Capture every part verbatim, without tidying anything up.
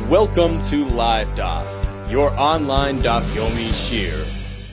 Welcome to Live Daf, your online Daf Yomi Shir.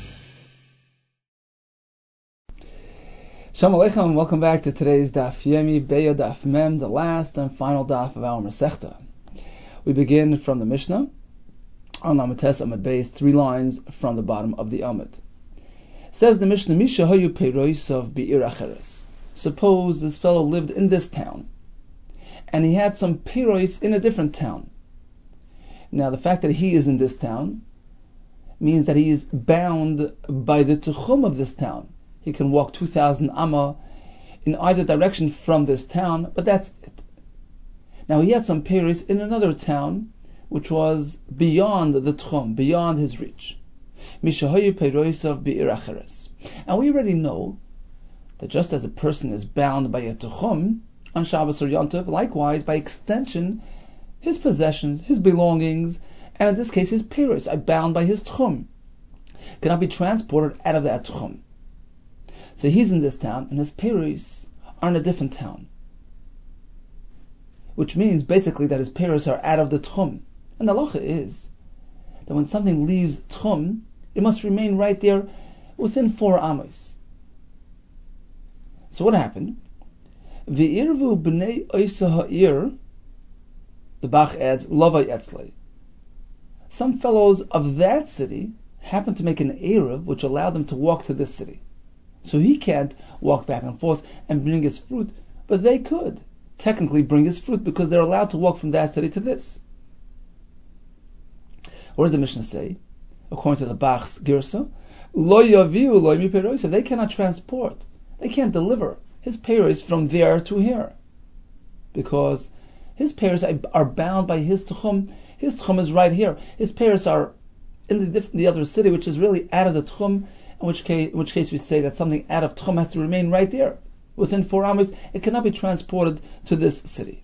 Shalom Aleichem, welcome back to today's Daf Yomi Beya Daf Mem, the last and final Daf of our Masechta. We begin from the Mishnah on Lamates Amud Beis, three lines from the bottom of the Amud. Says the Mishnah, Misha hayu peirosav bi'ir acheres. Suppose this fellow lived in this town, and he had some peiros in a different town. Now, the fact that he is in this town means that he is bound by the tuchum of this town. He can walk two thousand amma in either direction from this town, but that's it. Now, he had some peiros in another town, which was beyond the tuchum, beyond his reach. Mishahayu peirosav bi'ir acheres. And we already know that just as a person is bound by a tuchum on Shabbos or Yom Tov, likewise, by extension, his possessions, his belongings, and in this case his peiros are bound by his tchum, cannot be transported out of that tchum. So he's in this town, and his peiros are in a different town, which means basically that his peiros are out of the tchum. And the halacha is that when something leaves tchum, it must remain right there within four amos. So what happened? V'irvu b'nei oisa ha'ir. The Bach adds, Lavai Etzlei. Some fellows of that city happened to make an Erev which allowed them to walk to this city. So he can't walk back and forth and bring his fruit, but they could technically bring his fruit because they're allowed to walk from that city to this. What does the Mishnah say? According to the Bach's Girsa, Lo yaviu lo mi peiros. They cannot transport, they can't deliver his peiros from there to here, because his peiros are bound by his tchum. His tchum is right here. His peiros are in the, the other city, which is really out of the tchum, in which case, in which case we say that something out of tchum has to remain right there. Within four amos, it cannot be transported to this city.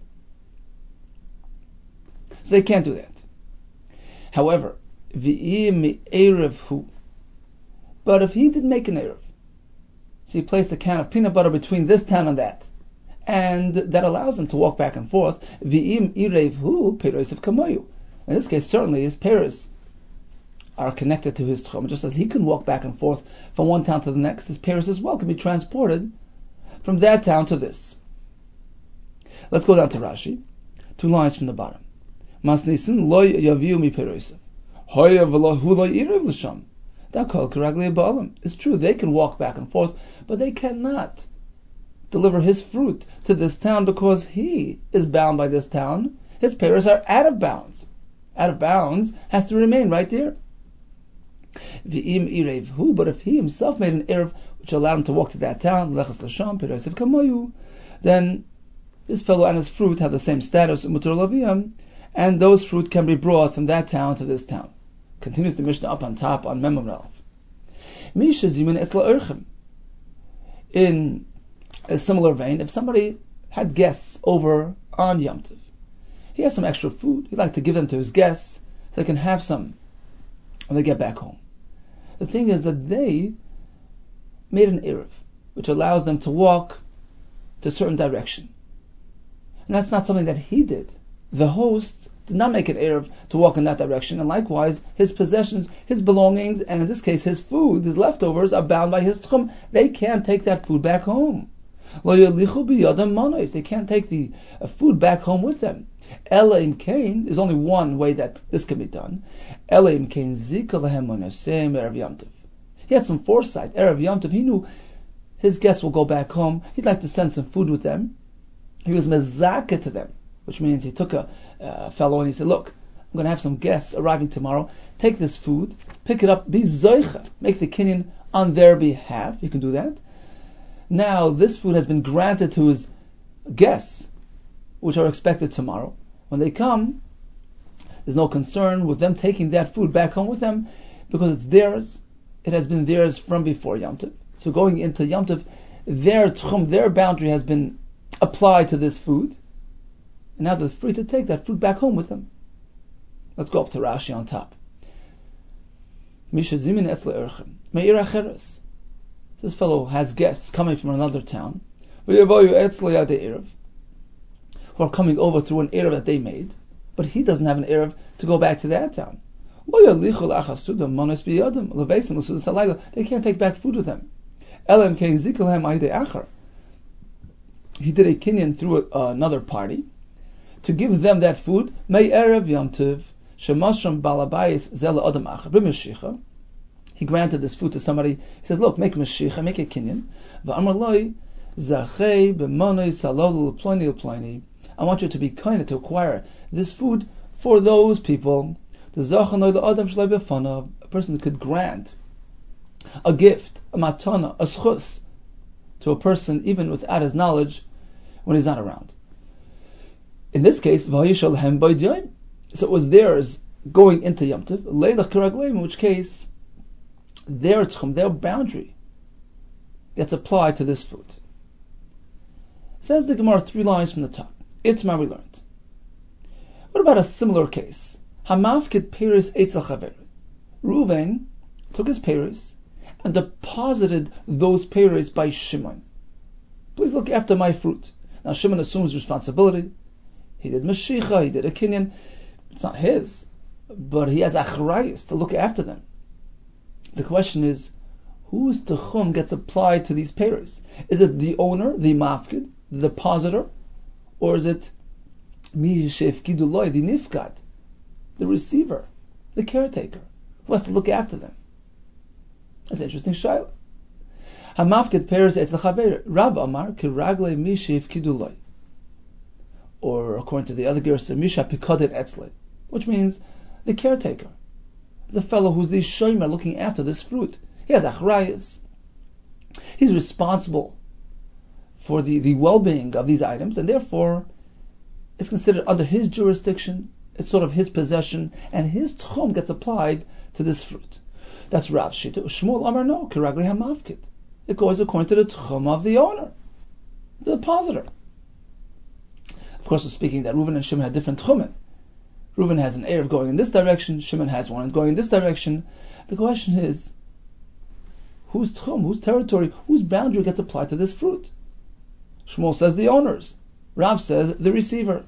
So they can't do that. However, v'im erev hu. But if he did make an erev, so he placed a can of peanut butter between this town and that, and that allows him to walk back and forth. V'im irev hu peiros kamoyu. In this case, certainly his peiros are connected to his tchum. Just as he can walk back and forth from one town to the next, his peiros as well can be transported from that town to this. Let's go down to Rashi, two lines from the bottom. Masnisin lo yaviu mi peirosav. Hoya v'lo hu lo irev l'sham. Da kol karagli ba'alam. It's true, they can walk back and forth, but they cannot deliver his fruit to this town because he is bound by this town. His peiros are out of bounds. Out of bounds has to remain right there. V'im irev hu, but if he himself made an erev which allowed him to walk to that town, lechas l'sham peiros kamoyu, then this fellow and his fruit have the same status, umutar laviyam, and those fruit can be brought from that town to this town. Continues the Mishnah up on top on Mem Rav. Misha zimin etzla erchem. In a similar vein, if somebody had guests over on Yom Tov, he has some extra food, he'd like to give them to his guests so they can have some when they get back home. The thing is that they made an erev which allows them to walk to a certain direction. And that's not something that he did. The host did not make an erev to walk in that direction, and likewise his possessions, his belongings, and in this case his food, his leftovers, are bound by his tchum. They can't take that food back home. They can't take the uh, food back home with them. Ela im kain, there's only one way that this can be done. Ela im kain zika lahem monasem erev Yom Tov. He had some foresight. Erev Yom Tov, he knew his guests will go back home. He'd like to send some food with them. He was mezakeh to them, which means he took a uh, fellow and he said, look, I'm going to have some guests arriving tomorrow. Take this food, pick it up, be zoicha, make the kinyan on their behalf. You can do that. Now, this food has been granted to his guests, which are expected tomorrow. When they come, there's no concern with them taking that food back home with them because it's theirs. It has been theirs from before Yom Tov. So going into Yom Tov, their tchum, their boundary has been applied to this food. And now they're free to take that food back home with them. Let's go up to Rashi on top. Misha zimin etzle erchem me'ir acheres. This fellow has guests coming from another town, who are coming over through an erev that they made. but he doesn't have an erev to go back to that town. They can't take back food with them. He did a kinyan through a, uh, another party to give them that food. He granted this food to somebody. He says, look, make mashicha, make a kinyan. I want you to be kind to acquire this food for those people. A person could grant a gift, a matana, a schus, to a person even without his knowledge when he's not around. In this case, so it was theirs going into Yom Tov, in which case their tchum, their boundary, gets applied to this food. Says the Gemara three lines from the top. Itmar we learned. What about a similar case? Hamafkid Peris Eitzel Chaver. Reuven took his Peris and deposited those Peris by Shimon. Please look after my fruit. Now Shimon assumes responsibility. He did Mashicha, he did a kinyan. It's not his, but he has achrayus to look after them. The question is, whose techum gets applied to these Peris? Is it the owner, the mafkid, the depositor, or is it mi shefkiduloi, the nifkad, the receiver, the caretaker, who has to look after them? That's an interesting shayla. Hamafkid Peris etz l'chaver. Rav Amar kiragle mi shefkiduloi, or according to the other gersa, misha pikodet etzle, which means the caretaker, the fellow who's the shomer looking after this fruit. He has achrayas. He's responsible for the, the well-being of these items, and therefore it's considered under his jurisdiction. It's sort of his possession, and his tchum gets applied to this fruit. That's Rav Shita. Shmuel Amar no, kiragli hamafkid. It goes according to the tchum of the owner, the depositor. Of course, we're speaking that Reuven and Shimon had different tchumen. Reuven has an erev going in this direction, Shimon has one going in this direction. The question is, whose tchum, whose territory, whose boundary gets applied to this fruit? Shmuel says the owners. Rav says the receiver.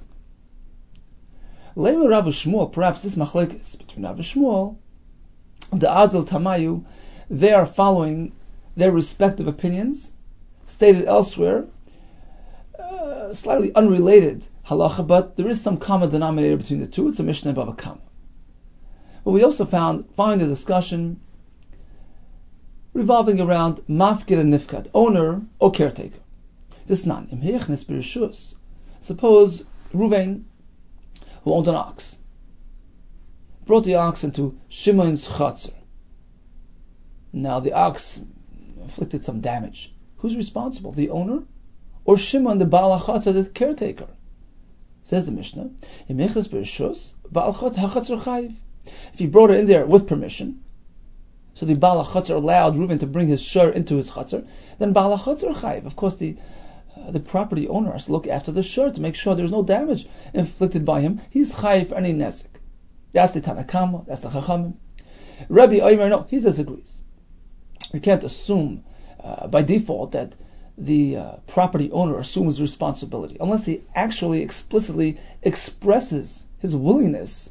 Lema Rav Shmuel, perhaps this machlekes between Rav Shmuel, the Azel Tamayu, they are following their respective opinions, stated elsewhere, uh, slightly unrelated halacha, but there is some common denominator between the two. It's a Mishnah and Bava Kama. But we also found find a discussion revolving around mafkid and nifkad, owner or caretaker. This nan imhechnes b'rishus. Suppose Reuven, who owned an ox, brought the ox into Shimon's chatzar. Now the ox inflicted some damage. Who's responsible? The owner or Shimon, the Baal HaChatzar, the caretaker? Says the Mishnah, imhechnes b'rishus Baal HaChatzar chayiv. If he brought it in there with permission, so the Baal HaChatzar allowed Reuven to bring his shur into his chatzar, then Baal HaChatzar chayiv. Of course, the uh, the property owner has to look after the shur to make sure there's no damage inflicted by him. He's chayiv for any nezik. That's the Tanakama, that's the Chachamim. Rabbi Omer, no, he disagrees. We can't assume uh, by default that the uh, property owner assumes responsibility unless he actually explicitly expresses his willingness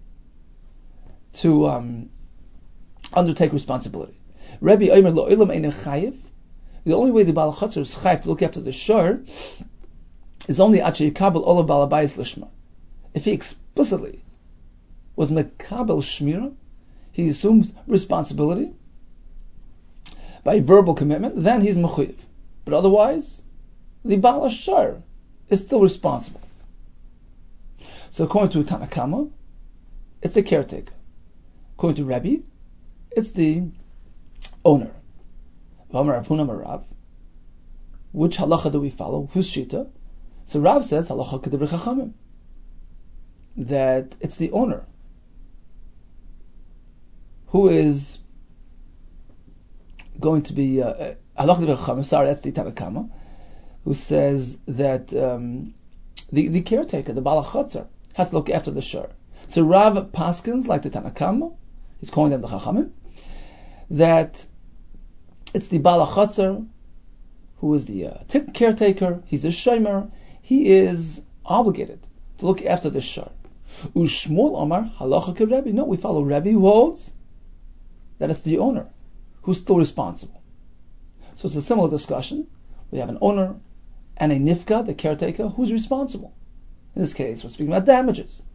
to um, undertake responsibility. Rabbi Omer lo ilam ein chayiv. The only way the Baal HaChatzar is chayiv to look after the shur is only ache yikabel olav Baal HaBayis lishma. If he explicitly was mekabel shmira, he assumes responsibility by verbal commitment, then he's mechuyev. But otherwise, the Baal HaShur is still responsible. So according to Tanakama, it's the caretaker. According to Rabbi, it's the owner. Which halacha do we follow? Whose shita? So Rav says halacha kedibri chachamim, that it's the owner who is going to be uh, halacha kedibri chachamim. Sorry, that's the Tanakama, who says that um, the the caretaker, the Baal HaChatzar, has to look after the shur. So Rav paskins, like the Tanakama, he's calling them the chachamim, that it's the Baal HaChatzar who is the uh, caretaker. He's a shomer. He is obligated to look after the shur. Ushmuel Omar halacha ke Rebbe. No, we follow Rebbe who holds that it's the owner who's still responsible. So it's a similar discussion. We have an owner and a nifka, the caretaker, who's responsible. In this case, we're speaking about damages.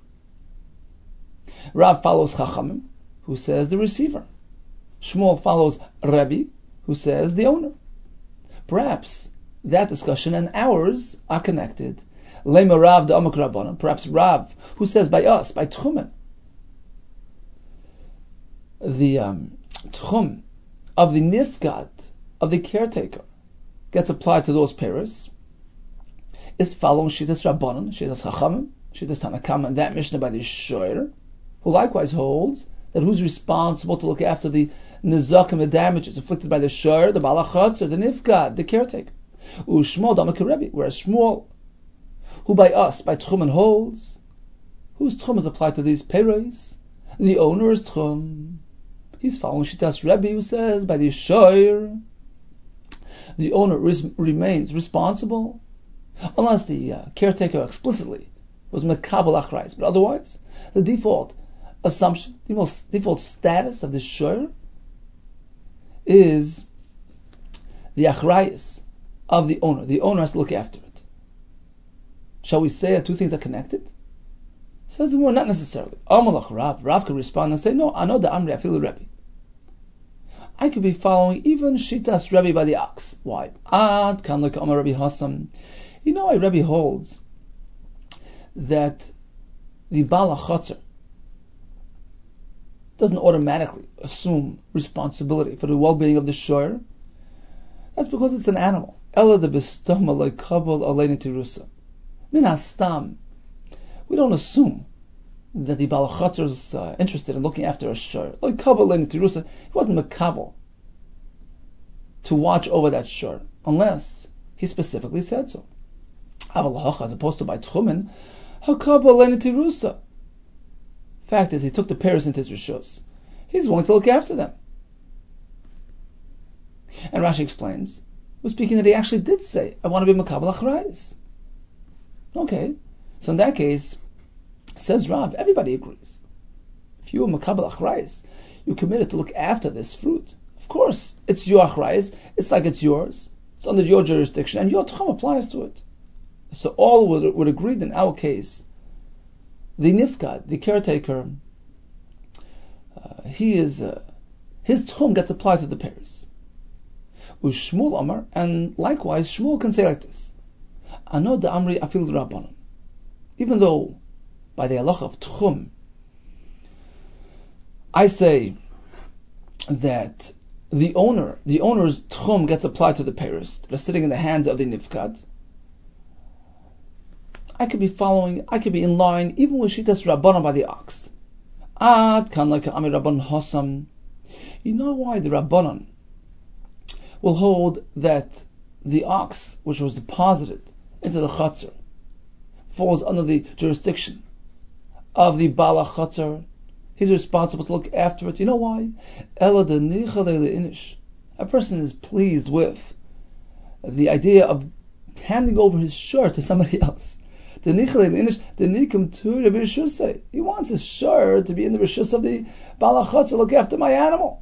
Rav follows Chachamim, who says the receiver. Shmuel follows Rebbe, who says the owner. Perhaps that discussion and ours are connected. Lema Rav de Amak Rabbanan. Perhaps Rav, who says by us, by Tchumen, the um, Tchum of the nifgad, of the caretaker, gets applied to those pairs, is following Shittas Rabbanan, Shittas Chachamim, Shittas Tanakam, and that Mishnah by the Shoyer, who likewise holds that who's responsible to look after the nizakim, the damages inflicted by the Shoyer, the Balachatz, or the nifgad, the caretaker. Ushmuel Damak Rebbe, whereas Shmuel, who by us, by Tchumen holds, whose Tchum is applied to these peiros, the owner is Tchum. He's following Shittas Rebbe, who says by the Shoyer, the owner is, remains responsible, unless the uh, caretaker explicitly was mekabel achrayis. But otherwise, the default assumption, the most default status of the shoyer is the achrayis of the owner. The owner has to look after it. Shall we say that two things are connected? Says the more, not necessarily. Amalach Rav. Rav could respond and say, no, I know the Amri, I feel the Rebbe. I could be following even Shittas Rebbe by the ox. Why? Ad kan like Amar Rebbe Hassam. You know why Rebbe holds that the Bala Chotzer doesn't automatically assume responsibility for the well-being of the shoyer? That's because it's an animal. Ela de bestama like kabel aleini tirusa. Min hastam. We don't assume that the Bala Chotzer is uh, interested in looking after a shoyer. Like kabel aleini tirusa. He wasn't makabel to watch over that shoyer unless he specifically said so. As opposed to by Tchumen, hakabel aleini tirusa. Fact is, he took the pairs into his rishus. He's willing to look after them. And Rashi explains, was speaking that he actually did say, I want to be makabel achrayis. Okay, so in that case, says Rav, everybody agrees. If you are makabel achrayis, you're committed to look after this fruit. Of course, it's your achrayis. It's like it's yours. It's under your jurisdiction, and your tchum applies to it. So all would, would agree that in our case, the nifgad, the caretaker, uh, he is uh, his tchum gets applied to the pairs. Ushmuel Amar, and likewise Shmuel can say like this: Ano da Amri afil Rabbanon. Even though by the halacha of tchum, I say that the owner, the owner's tchum gets applied to the pairs that are sitting in the hands of the nifgad. I could be following, I could be in line, even with Shittas Rabbanan by the ox. Ad kan like Amir Rabbanan Hassam. You know why the Rabbanan will hold that the ox, which was deposited into the Chatzar, falls under the jurisdiction of the Bala Chatzar. He's responsible to look after it. You know why? Ela de nichale leinish. A person is pleased with the idea of handing over his shirt to somebody else. He wants his shur to be in the rishus of the balachotzer to look after my animal.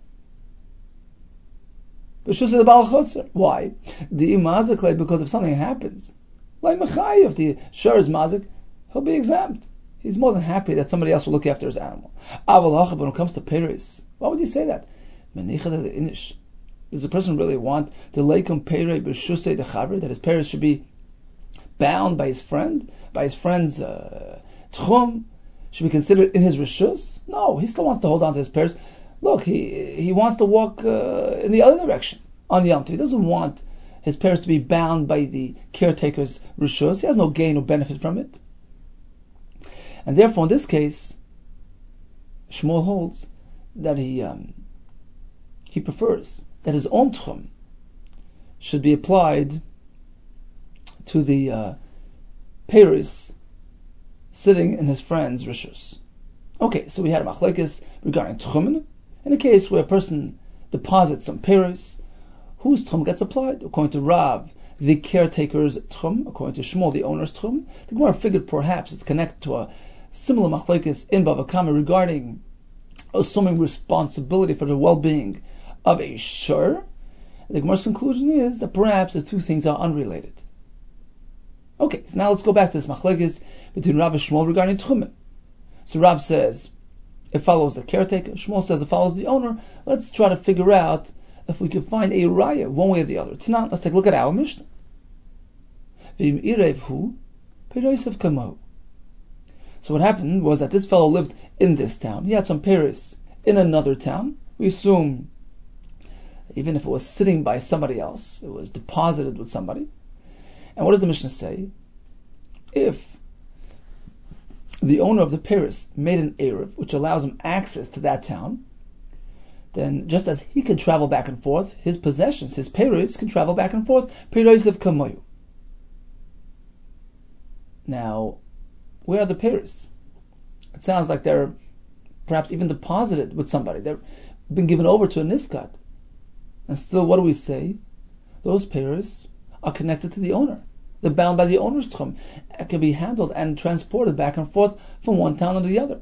Rishus of the balachotzer. Why? The mazik, because if something happens, like Mechai, if the shur is mazik, he'll be exempt. He's more than happy that somebody else will look after his animal. But when it comes to peres, why would you say that? Does a person really want the leikum pere b'shusei dechaver, that his peres should be bound by his friend, by his friend's uh, tchum, should be considered in his rishus? No, he still wants to hold on to his pairs. Look, he he wants to walk uh, in the other direction on Yom Tov. He doesn't want his pairs to be bound by the caretaker's rishus. He has no gain or benefit from it. And therefore, in this case, Shmuel holds that he um, he prefers that his own tchum should be applied to the uh, peiros sitting in his friend's rishus. Okay, so we had a machlekes regarding tchumen. In a case where a person deposits some peiros, whose tchum gets applied? According to Rav, the caretaker's tchum. According to Shmuel, the owner's tchum. The Gemara figured perhaps it's connected to a similar machlokes in Bava Kama regarding assuming responsibility for the well-being of a shur, the Gemara's conclusion is that perhaps the two things are unrelated. Okay, so now let's go back to this machlokes between Rav and Shmuel regarding Tchumen. So Rav says it follows the caretaker, Shmuel says it follows the owner. Let's try to figure out if we can find a raya one way or the other. Tonight, let's take a look at our Mishnah. So what happened was that this fellow lived in this town. He had some Paris in another town. We assume, even if it was sitting by somebody else, it was deposited with somebody. And what does the Mishnah say? If the owner of the Paris made an Erev, which allows him access to that town, then just as he can travel back and forth, his possessions, his Paris, can travel back and forth. Peirosav kamoyu. Now, where are the Paris? It sounds like they're perhaps even deposited with somebody. They've been given over to a nifkat. And still, what do we say? Those Paris are connected to the owner. They're bound by the owner's tchum. It can be handled and transported back and forth from one town to the other.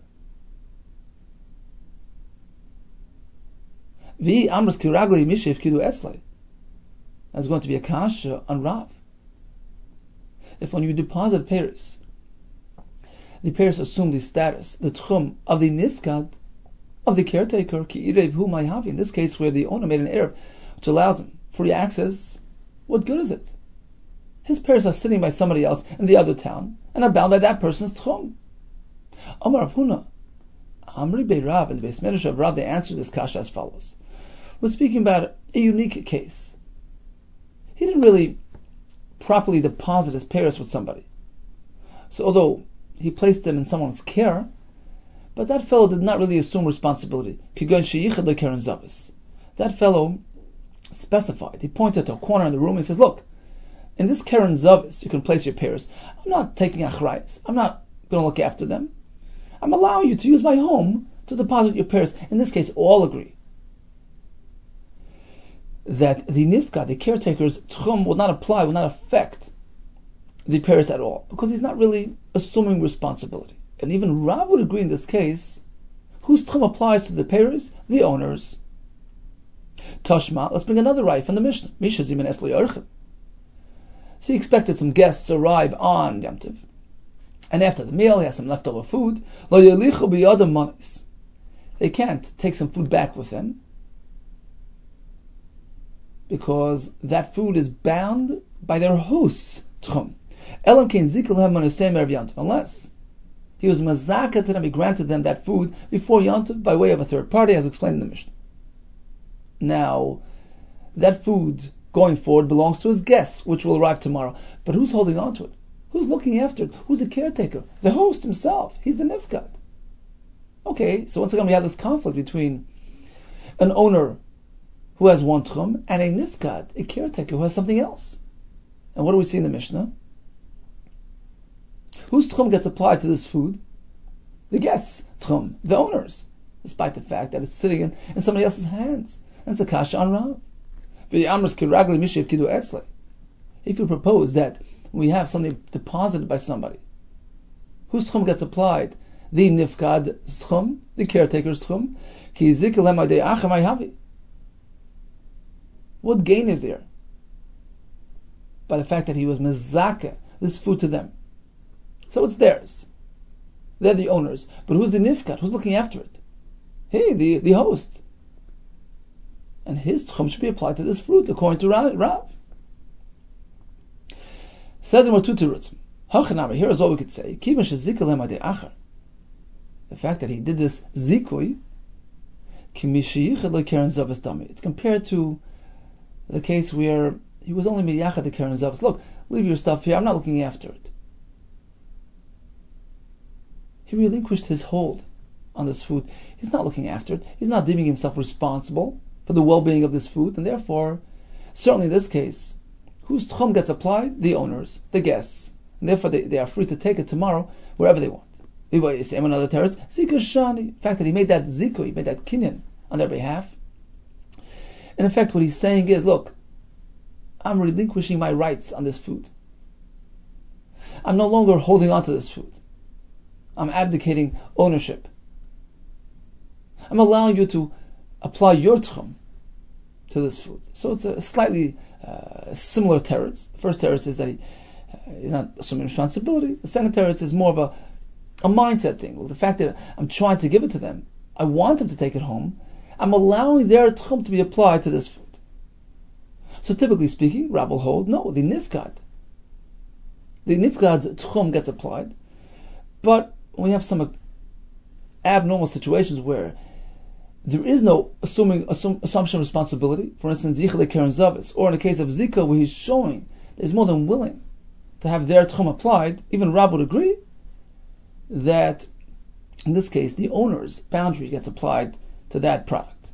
Vi amras kiragli mishiv kidu etzlei. That's going to be a kasha on Rav. If when you deposit Paris, the Paris assume the status, the tchum of the nifkat, of the caretaker, ki irev hu mayhavi. In this case, where the owner made an erev, which allows him free access, what good is it? His Paris are sitting by somebody else in the other town and are bound by that person's tchum. Amar Rav Huna, Amri Bei Rav, and the Beis Medrash of Rav, they answer this kasha as follows. We're speaking about a unique case. He didn't really properly deposit his Paris with somebody. So although he placed them in someone's care, but that fellow did not really assume responsibility. That fellow specified, he pointed to a corner in the room and says, look, in this Keren Zavis, you can place your Paris. I'm not taking achrayas. I'm not going to look after them. I'm allowing you to use my home to deposit your Paris. In this case, all agree that the nifka, the caretaker's tchum, will not apply, will not affect the Paris at all, because he's not really assuming responsibility. And even Rav would agree in this case, whose tchum applies to the Paris? The owners. Tashma, let's bring another right from the Mishnah. Misha zimin es lo yorchim. So he expected some guests to arrive on Yom Tov, and after the meal he has some leftover food. Lo yelichu biyadam manis. They can't take some food back with them, because that food is bound by their host's tchum. Elam kein zikul hem manusei me'erev Yom Tov, unless he was mazaka to them, he granted them that food before Yom Tov by way of a third party, as explained in the Mishnah. Now, that food going forward belongs to his guests, which will arrive tomorrow. But who's holding on to it? Who's looking after it? Who's the caretaker? The host himself. He's the nifkat. Okay, so once again we have this conflict between an owner who has one tchum and a nifkat, a caretaker who has something else. And what do we see in the Mishnah? Whose tchum gets applied to this food? The guest's tchum, the owner's, despite the fact that it's sitting in, in somebody else's hands. And it's a kasha on Rav. If you propose that we have something deposited by somebody, whose tchum gets applied? The nifkad tchum, the caretaker's tchum. What gain is there by the fact that he was mezaka this food to them? So it's theirs. They're the owners. But who's the nifkad? Who's looking after it? Hey, the, the host. And his tchum should be applied to this fruit, according to Rav. Said in two terutzim. Here is what we could say. The fact that he did this zikui, it's compared to the case where he was only miyachad the keren zavas. Look, leave your stuff here. I'm not looking after it. He relinquished his hold on this food. He's not looking after it. He's not deeming himself responsible for the well-being of this food, and therefore, certainly in this case, whose tchum gets applied? The owners, the guests, and therefore they, they are free to take it tomorrow wherever they want. Same another teretz, zikushani. The fact that he made that ziku, he made that kinyan on their behalf. And in fact, what he's saying is, look, I'm relinquishing my rights on this food. I'm no longer holding on to this food. I'm abdicating ownership. I'm allowing you to apply your tchum to this food. So it's a slightly uh, similar teretz. The first teretz is that he, uh, he's not assuming responsibility. The second teretz is more of a, a mindset thing. Well, the fact that I'm trying to give it to them, I want them to take it home, I'm allowing their tchum to be applied to this food. So typically speaking, Rav will hold, no, the nifgad. The nifgad's tchum gets applied, but we have some abnormal situations where there is no assuming assum, assumption of responsibility. For instance, Zicha Lekeren Zavis, or in the case of Zika, where he's showing that he's more than willing to have their tchum applied. Even Rab would agree that in this case the owner's boundary gets applied to that product.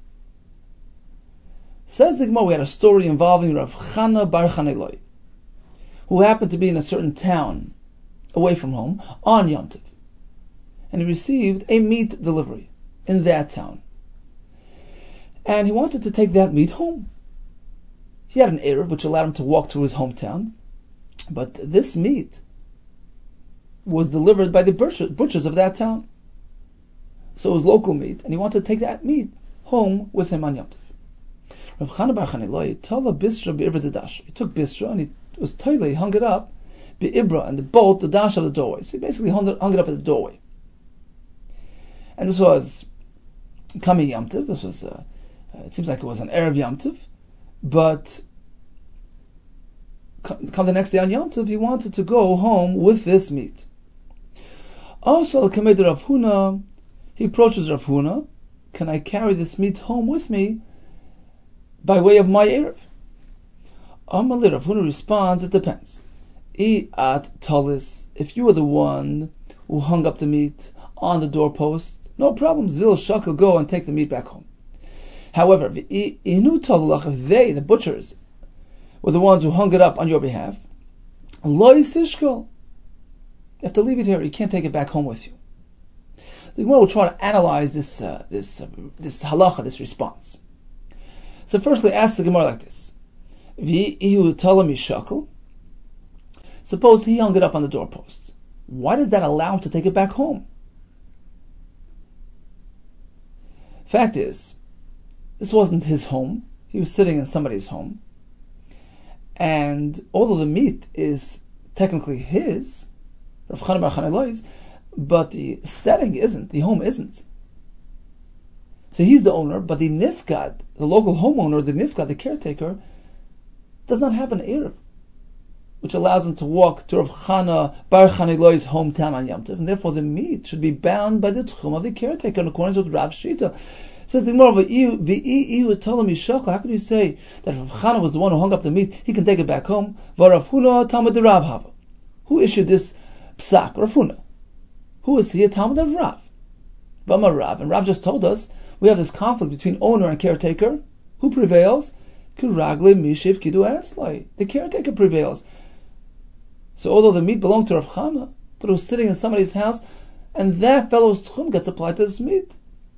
Says the Gemara, we had a story involving Rav Chana Bar Chaneloi, who happened to be in a certain town away from home on Yom Tov, and he received a meat delivery in that town. And he wanted to take that meat home. He had an Erev which allowed him to walk to his hometown, but this meat was delivered by the butchers of that town. So it was local meat, and he wanted to take that meat home with him on Yom Tov. Rav Chana Bar Chaneloi Tala Bisra Be'ibra Dedash. He took Bisra and he was Toile, he hung it up Be'ibra, and the bolt, the dash of the doorway. So he basically hung it, hung it up at the doorway. And this was coming Yom Tov. This was uh, it seems like it was an Erev Yom Tov, but come the next day on Yom Tov, he wanted to go home with this meat. Also, Al-Kamed Rav Huna, he approaches Rav Huna, can I carry this meat home with me by way of my Erev? Amali, Rav Huna responds, it depends. I at talis, if you were the one who hung up the meat on the doorpost, no problem, Zil Shakal, go and take the meat back home. However, if they, the butchers, were the ones who hung it up on your behalf, lo yisishkal, you have to leave it here. You can't take it back home with you. The Gemara will try to analyze this uh, this uh, this halacha, this response. So, firstly, ask the Gemara like this: suppose he hung it up on the doorpost. Why does that allow him to take it back home? Fact is, this wasn't his home. He was sitting in somebody's home. And although the meat is technically his, Rav Chana Bar Chaneloi's, but the setting isn't, the home isn't. So he's the owner, but the nifgad, the local homeowner, the nifgad, the caretaker, does not have an Erev, which allows him to walk to Rav Chana Bar Chaneloi's hometown on Yom Tov, and therefore the meat should be bound by the tchum of the caretaker in accordance with Rav Shita. Says the Gemara, how can you say that Rav Chana was the one who hung up the meat, he can take it back home? Who issued this psak? Rav Huna. Who is he? A Talmud of Rav. Bama Rav. And Rav just told us we have this conflict between owner and caretaker. Who prevails? The caretaker prevails. So although the meat belonged to Rav Chana, but it was sitting in somebody's house, and that fellow's tchum gets applied to this meat.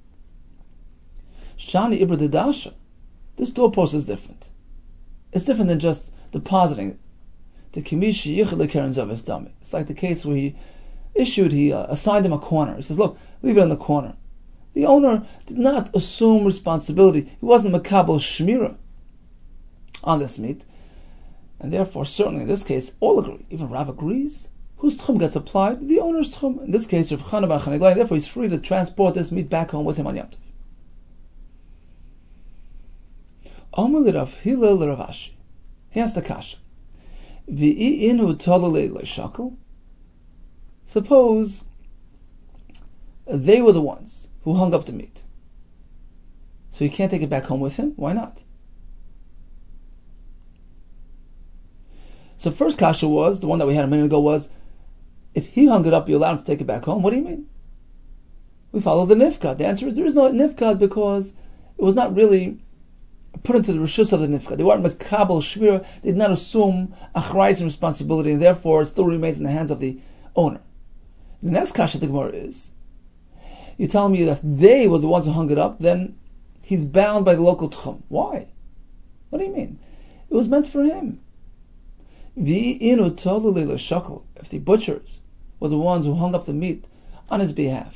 Shani Ibra Dedasha. This doorpost is different. It's different than just depositing it. The Kimishi Yichel Lekeren Zavis Dami. It's like the case where he issued, he uh, assigned him a corner. He says, look, leave it in the corner. The owner did not assume responsibility. He wasn't Makabel Shmira on this meat. And therefore, certainly in this case, all agree. Even Rav agrees. Whose tchum gets applied? The owner's tchum. In this case, Rav Chana Bar Chaneloi. Therefore, he's free to transport this meat back home with him on Yom Tov. Amar Rav Hillel Rav Ashi. He asked the kasha. V'i'inu talulei le'shakal. Suppose they were the ones who hung up the meat. So he can't take it back home with him? Why not? So first kasha was, the one that we had a minute ago was, if he hung it up, you allow him to take it back home? What do you mean? We follow the nifkad. The answer is there is no nifkad because it was not really put into the rishus of the nifkad. They weren't makabel shmira. They did not assume achrayus and responsibility, and therefore it still remains in the hands of the owner. The next kasha the Gemara is, you tell me that they were the ones who hung it up, then he's bound by the local tchum. Why? What do you mean? It was meant for him. If the butchers were the ones who hung up the meat on his behalf.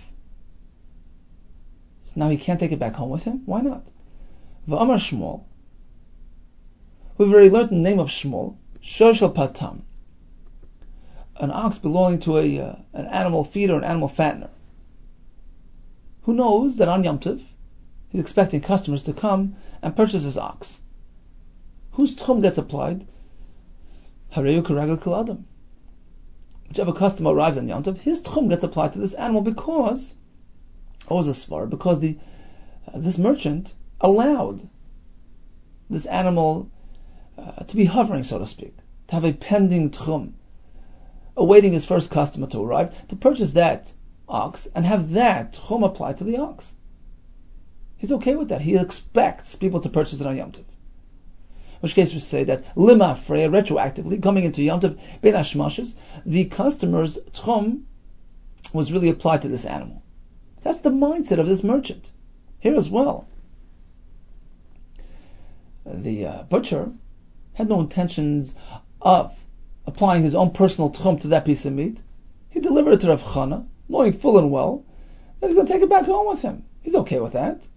So now he can't take it back home with him? Why not? V'amar Shmuel. We've already learned the name of Shmuel, Shor Shel Patam, an ox belonging to a uh, an animal feeder, an animal fattener, who knows that on Yom Tov he's expecting customers to come and purchase his ox. Whose tchum gets applied? Hareyu Karagel Kol Adam. Whichever customer arrives on Yom Tov, his tchum gets applied to this animal because, always a svar, because the uh, this merchant allowed this animal uh, to be hovering, so to speak, to have a pending tchum, awaiting his first customer to arrive, to purchase that ox and have that tchum applied to the ox. He's okay with that. He expects people to purchase it on Yom Tov. In which case we say that lima freya, retroactively, coming into Yom Tov, ben hashmashes, the customer's tchum was really applied to this animal. That's the mindset of this merchant. Here as well, the uh, butcher had no intentions of applying his own personal tchum to that piece of meat. He delivered it to Rav Chana, knowing full and well that he's going to take it back home with him. He's okay with that.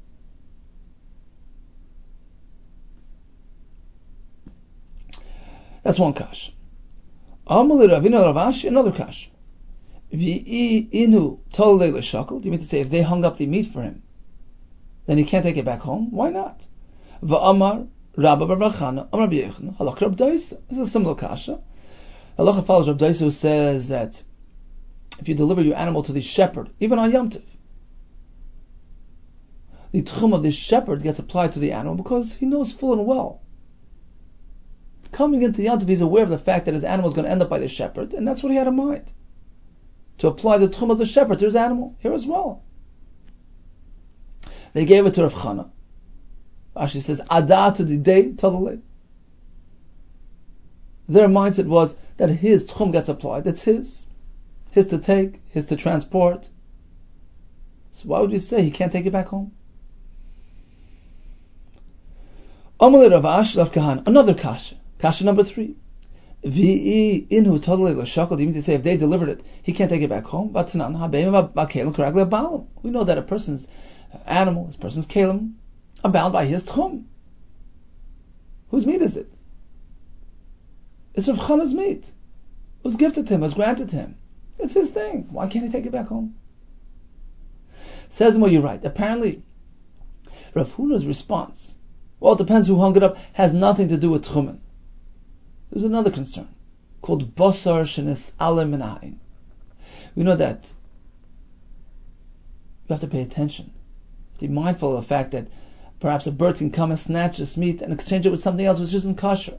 That's one kash. Another kash. Do you mean to say if they hung up the meat for him, then he can't take it back home? Why not? V'amar Rabba bar Chana, Amar Rabbi Yochanan, Halach Rab Daisa. This is a similar kasha. Halacha follows Rab Daisa, who says that if you deliver your animal to the shepherd, even on Yom Tov, the tchum of the shepherd gets applied to the animal because he knows full and well. Coming into Yom Tov, he's aware of the fact that his animal is going to end up by the shepherd, and that's what he had in mind, to apply the tchum of the shepherd to his animal here as well. They gave it to Rav Chana. Rashi says, Adat to the day, totally. Their mindset was that his tchum gets applied. It's his. His to take, his to transport. So why would you say he can't take it back home? Amalei Rav Ashi Rav Kahan, another kasha. Kasha number three. V'i inhu totally l'shakal. Do you mean to say if they delivered it, he can't take it back home? We know that a person's animal, his person's kalim, are bound by his tchum. Whose meat is it? It's Rav Chana's meat. It was gifted to him, it was granted to him. It's his thing. Why can't he take it back home? Says well, you're right. Apparently, Rav Huna's response, well, it depends who hung it up, has nothing to do with tchumen. There's another concern called basar shenis alim minayin. We know that you have to pay attention. You have to be mindful of the fact that perhaps a bird can come and snatch this meat and exchange it with something else which isn't kosher.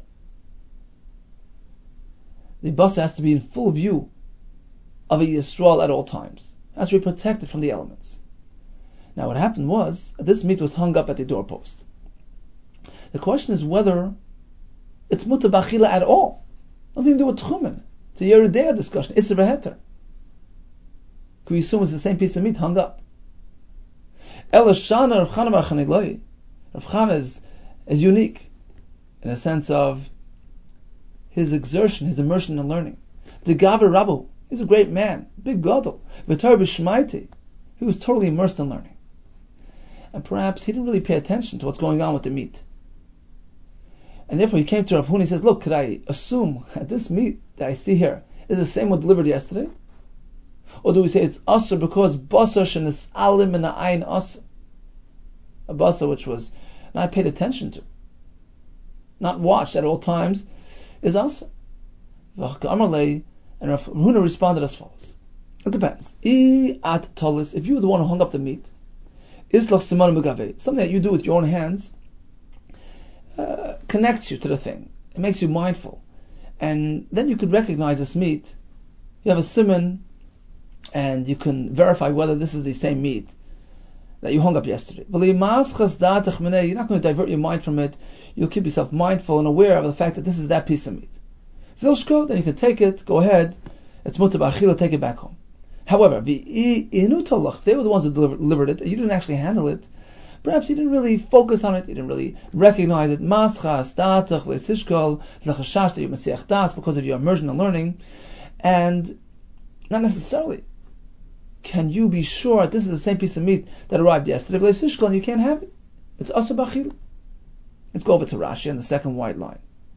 The basar has to be in full view of a Yisrael at all times. It has to be protected from the elements. Now what happened was, this meat was hung up at the doorpost. The question is whether it's mutar b'achila at all. Nothing to do with tchumen. It's a yeridea discussion. It's a veheter. Can we assume it's the same piece of meat hung up? El Shana Rav Chana bar Chanilai. Rav Chana is, is unique in a sense of his exertion, his immersion in learning. The Gaver Rabbu, he's a great man, big gadol. V'tar b'shmaiti, he was totally immersed in learning. And perhaps he didn't really pay attention to what's going on with the meat. And therefore he came to Rav Huna and he says, look, could I assume that this meat that I see here is the same one delivered yesterday? Or do we say it's asr because basar shenis alim min ha'ayin asr? A basar which was not paid attention to, not watched at all times, is asr. And Rav Huna responded as follows. It depends. At talis, if you were the one who hung up the meat, islach siman megaveh, something that you do with your own hands, uh, connects you to the thing. It makes you mindful. And then you could recognize this meat. You have a siman, and you can verify whether this is the same meat that you hung up yesterday. You're not going to divert your mind from it. You'll keep yourself mindful and aware of the fact that this is that piece of meat. Zilshko, then you can take it, go ahead. It's mutar b'achila, take it back home. However, if they were the ones who delivered it, you didn't actually handle it, perhaps you didn't really focus on it, you didn't really recognize it, because of your immersion in learning, and not necessarily can you be sure this is the same piece of meat that arrived yesterday? If it's Ishkal, you can't have it. It's Asur B'Achila. Let's go over to Rashi on the second white line.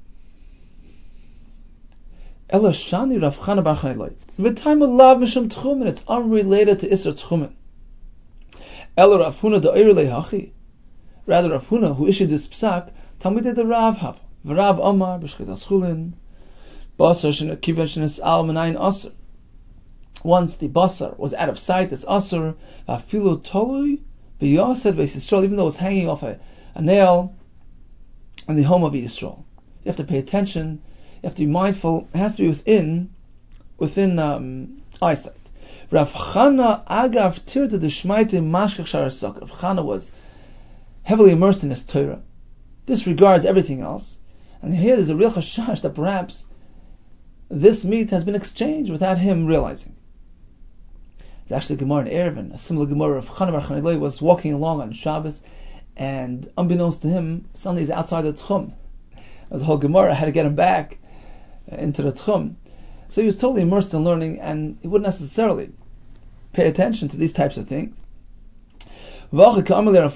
Ela Shani Rav Chana Bar Chanilai. V'tayim Lav Mishum Tchumen. It's unrelated to Isser Tchumen. Ela Rav Huna Da'ir Lehachi. Rather, Rav Huna, who issued this psak, Talmidei the Rav Hav. V'Rav Omar B'Shchitas Chulin. Basar Shena Kivan Shenes Al Menayin Asur. Once the basar was out of sight, it's Asur. V'Afilu Tolui B'Yased Beis Yisrael. Even though it's hanging off a, a nail in the home of Yisrael, you have to pay attention. You have to be mindful. It has to be within, within um, eyesight. Rav Chana Agav Tirta Deshmaite Mashkach Shar Sak. Rav Chana was heavily immersed in his Torah, disregards everything else, and here there's a real chashash that perhaps this meat has been exchanged without him realizing. There's actually a Gemara in Erevin, a similar Gemara of Chana Bar Chanilai was walking along on Shabbos, and unbeknownst to him, suddenly he's outside the Tchum. There's a whole Gemara, had to get him back into the Tchum. So he was totally immersed in learning, and he wouldn't necessarily pay attention to these types of things. If you were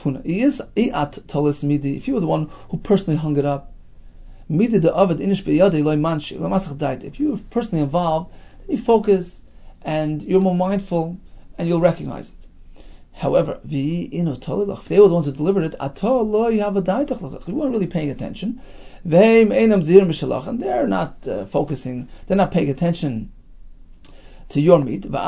the one who personally hung it up, if you were personally involved, then you focus and you're more mindful and you'll recognize it. However, if they were the ones who delivered it, you weren't really paying attention. And they're not uh, focusing, they're not paying attention to your meat. And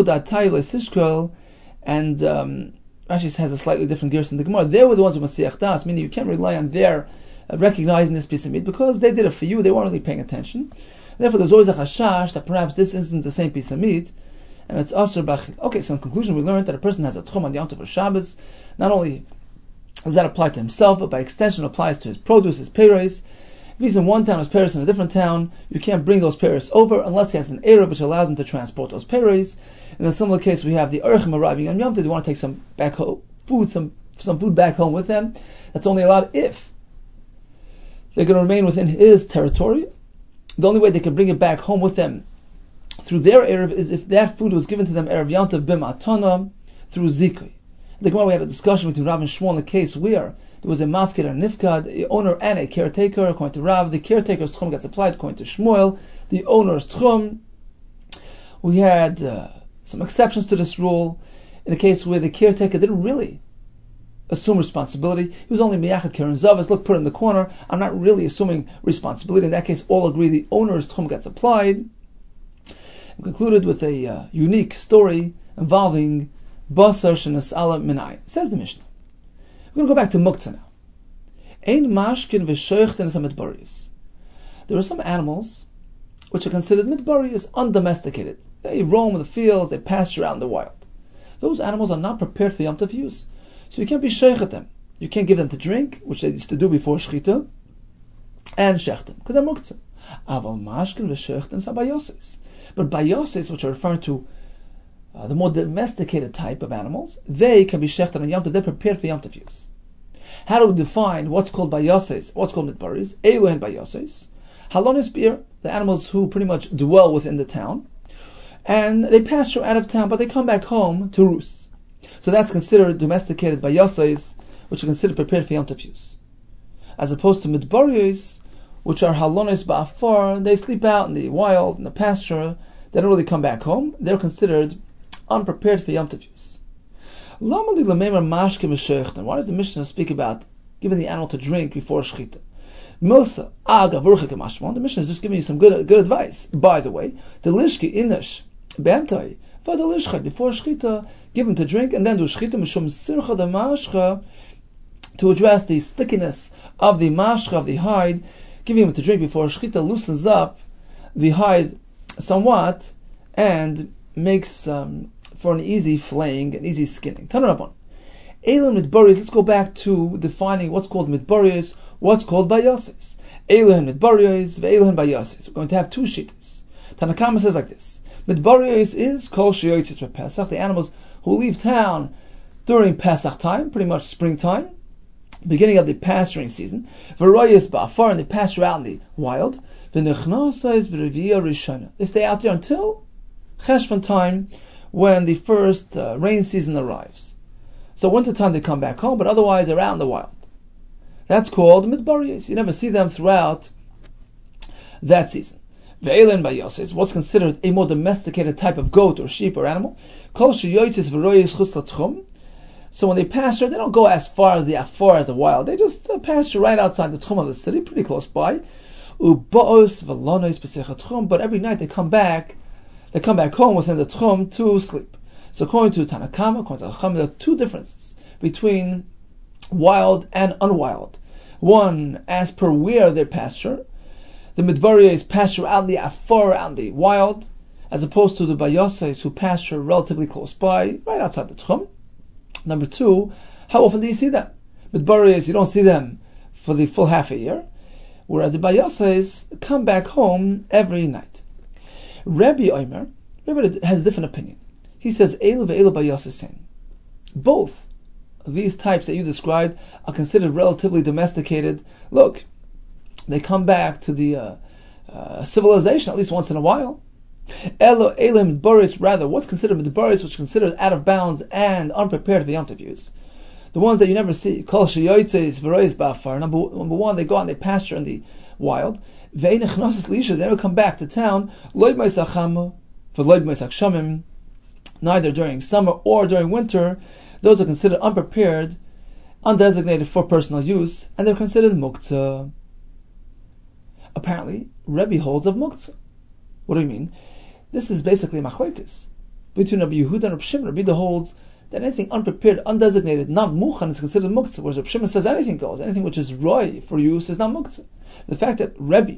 um, Rashi has a slightly different gears in the Gemara. They were the ones who Masiach Das, meaning you can't rely on their uh, recognizing this piece of meat because they did it for you, they weren't really paying attention. Therefore, there's always a chashash that perhaps this isn't the same piece of meat, and it's Asur B'Achila. Okay, so in conclusion, we learned that a person has a Tchum on Yom Tov or Shabbos. Not only does that apply to himself, but by extension applies to his produce, his peiros. If he's in one town, his peiros in a different town, you can't bring those peiros over unless he has an eruv which allows him to transport those peiros. In a similar case, we have the Urchim arriving on Yom Tov. They want to take some back home, food, some some food back home with them. That's only allowed if they're going to remain within his territory. The only way they can bring it back home with them through their eruv is if that food was given to them eruv Yom Tov b'matana through zikui. The Gemara, we had a discussion between Rav and Shmuel in the case where there was a mafkid and a nifkad, the owner and a caretaker. According to Rav, the caretaker's tchum gets applied. According to Shmuel, the owner's tchum. We had uh, some exceptions to this rule in a case where the caretaker didn't really assume responsibility. He was only miyachad keren zavas, look, put it in the corner. I'm not really assuming responsibility. In that case, all agree the owner's tchum gets applied. We concluded with a uh, unique story involving Basar shenas ala minai. Says the Mishnah. We're going to go back to Muktzah now. Ein mashkin v'shoichten es ha-midbariyos. There are some animals which are considered midbariyos, undomesticated. They roam the fields, they pasture out in the wild. Those animals are not prepared for Yom Tov use. So you can't be sheichet them. You can't give them to drink, which they used to do before shechita, and shech them, because they're Muktzah. Aval mashkin v'shoichten es ha-bayoses. But bayoses, which are referring to Uh, the more domesticated type of animals, they can be shechted on Yom Tov. They're prepared for Yom Tov use. How do we define what's called bayoses, what's called midbaris? Elohen bayoses. Halonis beer, the animals who pretty much dwell within the town, and they pasture out of town, but they come back home to roost. So that's considered domesticated bayoses, which are considered prepared for Yom Tov use. As opposed to midbaris, which are halonis ba'afar, they sleep out in the wild, in the pasture, they don't really come back home. They're considered unprepared for Yom Tov use. Why does the Mishnah speak about giving the animal to drink before Shechita? The Mishnah is just giving you some good good advice. By the way, the lishki inish b'emtai before Shechita, give him to drink and then do Shechita mishum sircha de mashcha, to address the stickiness of the mashcha of the hide. Giving him to drink before Shechita loosens up the hide somewhat and makes um, for an easy flaying, an easy skinning. Tanarabon. Elon midbariyos. Let's go back to defining what's called midbariyos, what's called bayoses. Elon midbariyos, ve'elon bayoses. We're going to have two shittas. Tanakama says like this: midbariyos is kol sheyotzis b'Pesach, the animals who leave town during Pesach time, pretty much springtime, beginning of the pasturing season. V'royos ba'afar, and they pasture out in the wild. V'nechnasais b'reviyah rishona. They stay out there until Cheshvan time, when the first uh, rain season arrives. So wintertime they come back home, but otherwise they're out in the wild. That's called midbariyos. You never see them throughout that season. Ve'elen bayoses, what's considered a more domesticated type of goat or sheep or animal. Kol sheyoytis v'royes chutz l'tchum. So when they pasture, they don't go as far as the as far as the wild. They just uh, pasture right outside the tchum of the city, pretty close by. Ubaos v'lonos b'seicha tchum. But every night they come back, they come back home within the tchum to sleep. So according to Tanakama, according to Chacham, there are two differences between wild and unwild. One, as per where they pasture. The midbariyos pasture out in the afar, out in the wild, as opposed to the bayoses who pasture relatively close by, right outside the tchum. Number two, how often do you see them? Midbariyos, you don't see them for the full half a year, whereas the bayoses come back home every night. Rabbi Omer, Rabbi has a different opinion. He says, Eilu ve'eilu bayosesin. Both of these types that you described are considered relatively domesticated. Look, they come back to the uh, uh, civilization at least once in a while. Elo elim midbariyos, rather, what's considered midbariyos, which is considered out of bounds and unprepared for Yom Tov use. The ones that you never see. Kol sheyoytes v'royes ba'afar. Number number one, they go out and they pasture in the wild. Ve'ein echnosis lisha, they never come back to town. Loid ma'is achamu, v'loid ma'is akshamim. Neither during summer or during winter. Those are considered unprepared, undesignated for personal use, and they're considered muktzah. Apparently, Rebbe holds of muktzah. What do you mean? This is basically machlokes between Rabbi Yehuda and Rabbi Shimon. Rabbi Yehuda holds that anything unprepared, undesignated, not muchan is considered muktzah, whereas Rabbi Shimon says anything goes. Anything which is roy for use is not muktzah. The fact that Rebbe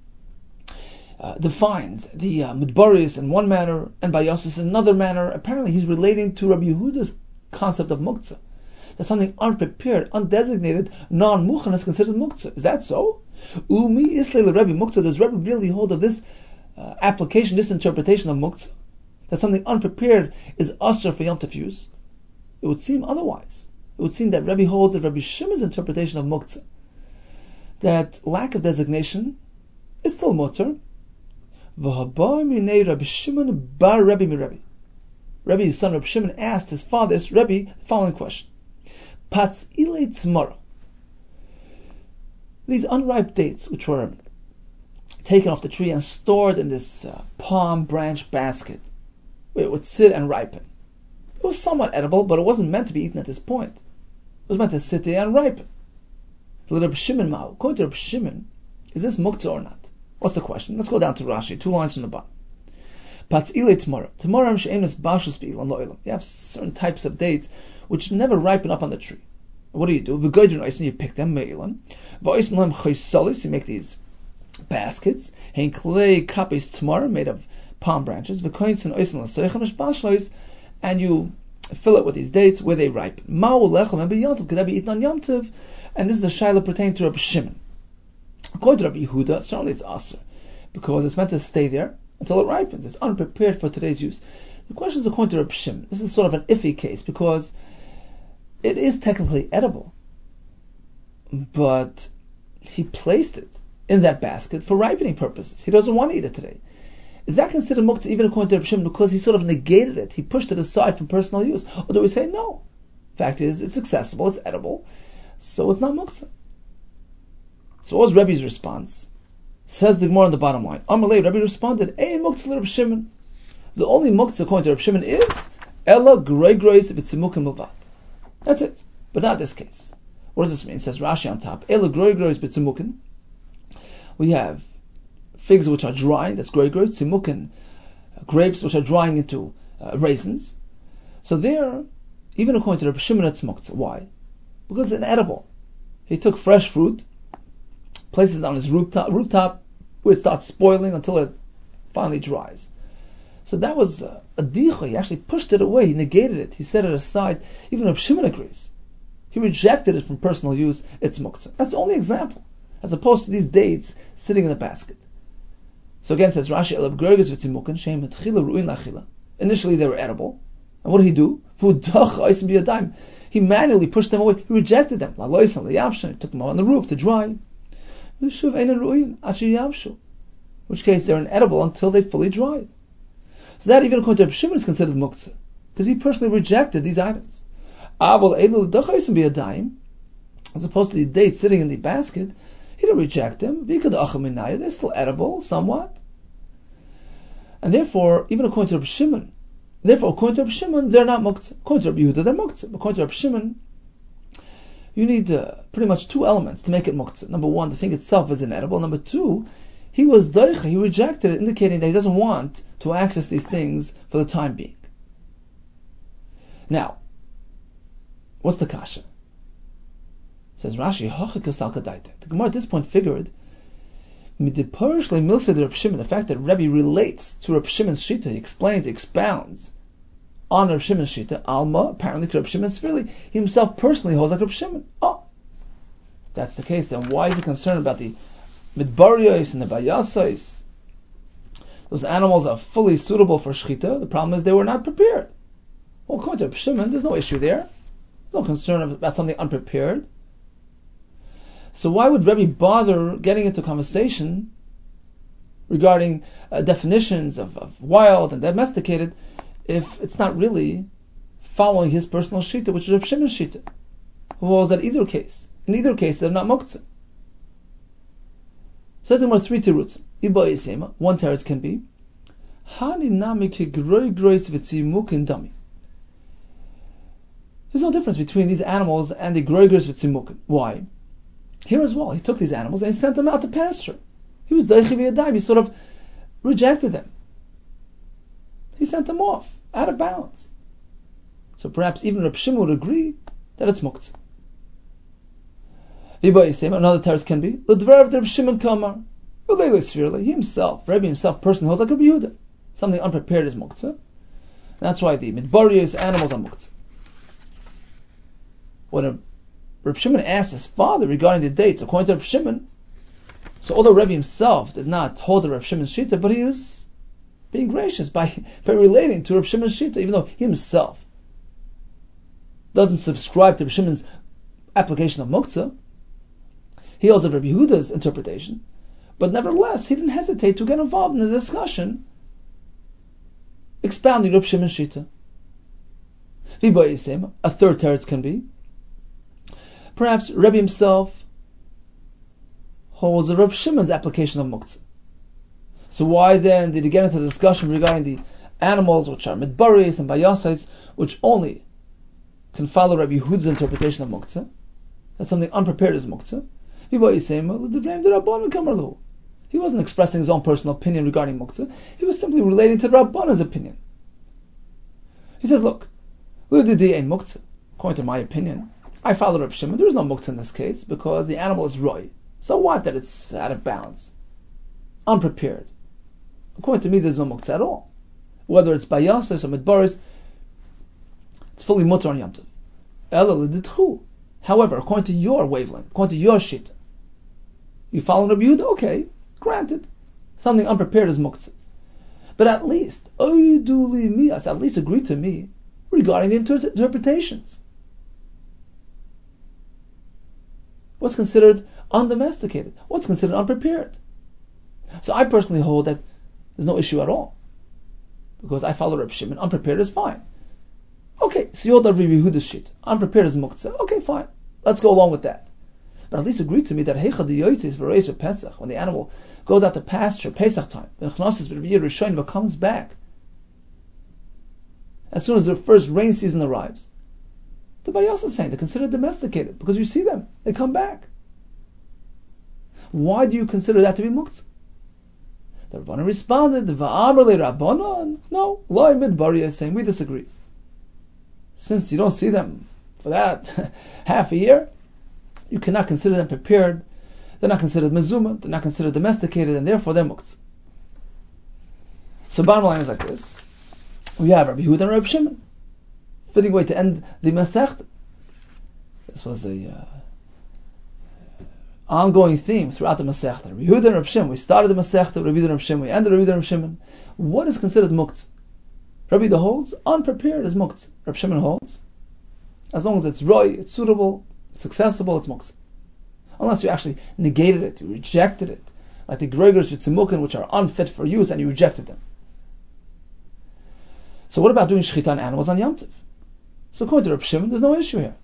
uh, defines the uh, midbariyos in one manner and bayosis in another manner, apparently he's relating to Rabbi Yehuda's concept of muktzah. That something unprepared, undesignated, non-muchan is considered muktzah. Is that so? Umi islay Rebbe muktzah. Does Rebbe really hold of this uh, application, this interpretation of muktzah? That something unprepared is asur for Yom Tov use? It would seem otherwise. It would seem that Rebbe holds of Rabbi Shimon's interpretation of muktzah, that lack of designation is still mutter. V'haba minei Rabbi Shimon bar Rebbe mi Rebbe. Rebbe, his son Rabbi Shimon, asked his father, Rebbe, the following question. Patz ilei tzmara. These unripe dates, which were taken off the tree and stored in this uh, palm branch basket, where it would sit and ripen. It was somewhat edible, but it wasn't meant to be eaten at this point. It was meant to sit there and ripen. Rabbi Shimon Ma'u, according to Rabbi Shimon, is this muktzah or not? What's the question? Let's go down to Rashi, two lines from the bottom. Patz ilei tomorrow. Tomorrow you have certain types of dates which never ripen up on the tree. What do you do? You pick them, you make these baskets, clay copies tomorrow made of palm branches, and you fill it with these dates where they ripen. Could that be eaten on Yom Tov? And this is a shaila pertaining to Rabbi Shimon. According to Rabbi Yehuda, certainly it's asur, because it's meant to stay there until it ripens. It's unprepared for today's use. The question is according to Rabbi Shimon. This is sort of an iffy case because it is technically edible, but he placed it in that basket for ripening purposes. He doesn't want to eat it today. Is that considered muktzah even according to Rabbi Shimon because he sort of negated it? He pushed it aside for personal use. Or do we say no? Fact is, it's accessible, it's edible, so it's not muktzah. So what was Rebbe's response? Says the Gemara on the bottom line. Amalei, Rebbe responded, Ein muktzah Rabbi Shimon. The only muktzah according to Rabbi Shimon is Ella grei grois v'tzimukim milvat. That's it. But not this case. What does this mean? It says Rashi on top. Ella grei grois v'tzimukim. We have figs which are drying, that's grei grois, tzimukim, grapes which are drying into uh, raisins. So there, even according to Rabbi Shimon, it's muktzah. Why? Because it's inedible. He took fresh fruit, places it on his rooftop, rooftop where it starts spoiling until it finally dries. So that was uh, a dicha. He actually pushed it away. He negated it. He set it aside. Even Rabbi Shimon agrees. He rejected it from personal use. It's muktzah. That's the only example, as opposed to these dates sitting in the basket. So again, says Rashi, initially they were edible. And what did he do? He manually pushed them away. He rejected them. He took them out on the roof to dry. In which case they're inedible until they fully dried. So that even according to Reb Shimon is considered muktzah, because he personally rejected these items. Abel Elul Dachaysim Biyadayim, as opposed to the dates sitting in the basket, he didn't reject them. They're still edible, somewhat. And therefore, even according to Reb Shimon, therefore according to Reb Shimon, they're not muktzah. According to Reb Yehuda, they're muktzah. According to Reb Shimon, you need uh, pretty much two elements to make it muktzah. Number one, the thing itself is inedible. Number two, he was daicha, he rejected it, indicating that he doesn't want to access these things for the time being. Now, what's the kasha? Says Rashi, the Gemara at this point figured the fact that Rebbe relates to Reb Shimon's shita, he explains, he expounds on Reb Shimon's shita, Alma, apparently Reb Shimon severely, he himself personally holds like Reb Shimon. Oh, if that's the case, then why is he concerned about the midbariyos and the bayasais? Those animals are fully suitable for shchita. The problem is they were not prepared. Well, according to Reb Shimon, there's no issue there. There's no concern about something unprepared. So why would Rebbe bother getting into conversation regarding uh, definitions of, of wild and domesticated if it's not really following his personal shita, which is Reb Shimon's shita, who holds that either case, in either case, they're not muktzah. So there are three terutzim. Iba Yisema, one teretz can be Hani nami ki groi grois v'tzimuk in dami. There's no difference between these animals and the groi grois v'tzimuk. Why? Here as well, he took these animals and he sent them out to pasture. He was daichi v'yadayim, he sort of rejected them. He sent them off, out of bounds. So perhaps even Reb Shimon would agree that it's muktzah. Another teretz can be l'dvar Reb Shimon kamar, he himself, Rebbe himself, personally holds like Reb Yehuda. Something unprepared is muktzah. That's why the midbariyos animals are muktzah. When a Reb Shimon asked his father regarding the dates, according to Reb Shimon, so although Rebbe himself did not hold the Reb Shimon's shita, but he was being gracious by, by relating to Reb Shimon's shita, even though he himself doesn't subscribe to Reb Shimon's application of muktzah. He holds of Reb Yehuda's interpretation, but nevertheless, he didn't hesitate to get involved in the discussion expounding Reb Shimon's shita. A third teretz can be perhaps Rebbe himself holds a Reb Shimon's application of muktzah. So why then did he get into the discussion regarding the animals which are midbariyos and bayasais, which only can follow Rebbe Yehuda's interpretation of muktzah? That something unprepared is muktzah. He wasn't expressing his own personal opinion regarding muktzah. He was simply relating to Rabbanan's opinion. He says, look, according to my opinion, I follow Reb Shimon. There is no muktzah in this case because the animal is roy. So what that it's out of bounds, unprepared? According to me, there's no muktzah at all. Whether it's bayasas or midbaris, it's fully mutter on Yom Tov. However, according to your wavelength, according to your shita, you follow Reb Yehuda, okay, granted, something unprepared is muktzah. But at least, at least agree to me regarding the inter- interpretations. What's considered undomesticated? What's considered unprepared? So I personally hold that there's no issue at all, because I follow Reb Shimon. Unprepared is fine. Okay, so you hold Reb Yehuda's shit. Unprepared is muktzah. Okay, fine. Let's go along with that. But at least agree to me that heicha diyotzis v'reis v'pesach, when the animal goes out to pasture, Pesach time, v'chnasis v'reviyah rishonim, comes back, as soon as the first rain season arrives, the Bayas is saying they're considered domesticated because you see them, they come back. Why do you consider that to be muktzah? The Rabbanan responded, Va'amar le Rabbanan, no, Loi midbari is saying we disagree. Since you don't see them for that half a year, you cannot consider them prepared. They're not considered mezumah, they're not considered domesticated, and therefore they're muktzah. So bottom line is like this: we have Rabbi Yehuda and Rabbi Shimon. Fitting way to end the Masechta. This was a uh, ongoing theme throughout the Masechta. Rabbi Yehuda and Rabbi Shimon. We started the Masechta with Rabbi Yehuda and Rabbi Shimon. We ended Rabbi Yehuda and Rabbi Shimon. What is considered muktzah? Rabbi Yehuda holds unprepared is muktzah. Rabbi Shimon holds as long as it's roy, it's suitable, it's accessible, it's muktzah. Unless you actually negated it, you rejected it, like the gregors v'tzimukin, which are unfit for use, and you rejected them. So what about doing shechita on animals on Yom Tov? So according to Reb Shimon, there's no issue here.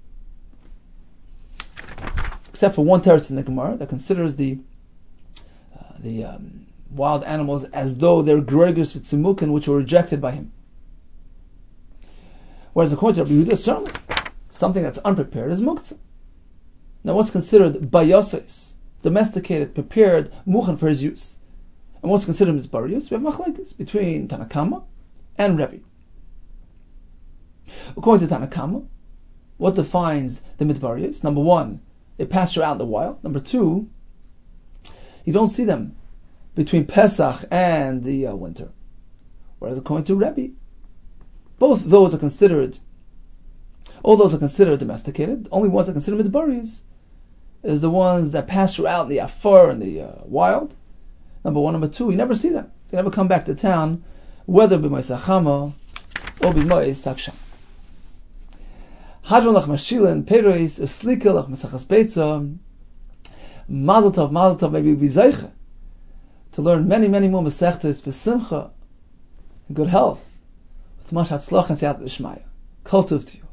Except for one teretz in the Gemara that considers the uh, the um, wild animals as though they're gregus v'tzimukin, which were rejected by him. Whereas according to Rabbi Yehuda, certainly something that's unprepared is muktzah. Now what's considered bayosais, domesticated, prepared, muchen for his use, and what's considered mitbariyos? We have machlekes between Tanakama and Rebbe. According to Tanakama, what defines the mitbariyos? Number one, they pasture out in the wild. Number two, you don't see them between Pesach and the uh, winter. Whereas according to Rebbe, both those are considered, all those are considered domesticated. The only ones that are considered mitbariyos is the ones that pasture out in the afar and the uh, wild. Number one. Number two, you never see them. They never come back to town, whether b'mois hachama or b'mois saksham. Hadron lach mashilin, perois, uslika lach mesachas beitza, mazel tov, mazel tov, maybe b'zaycha, to learn many, many more mesechtes v'simcha, in good health, with much hatzlach and siyat l'shmaya. Kol tov to you.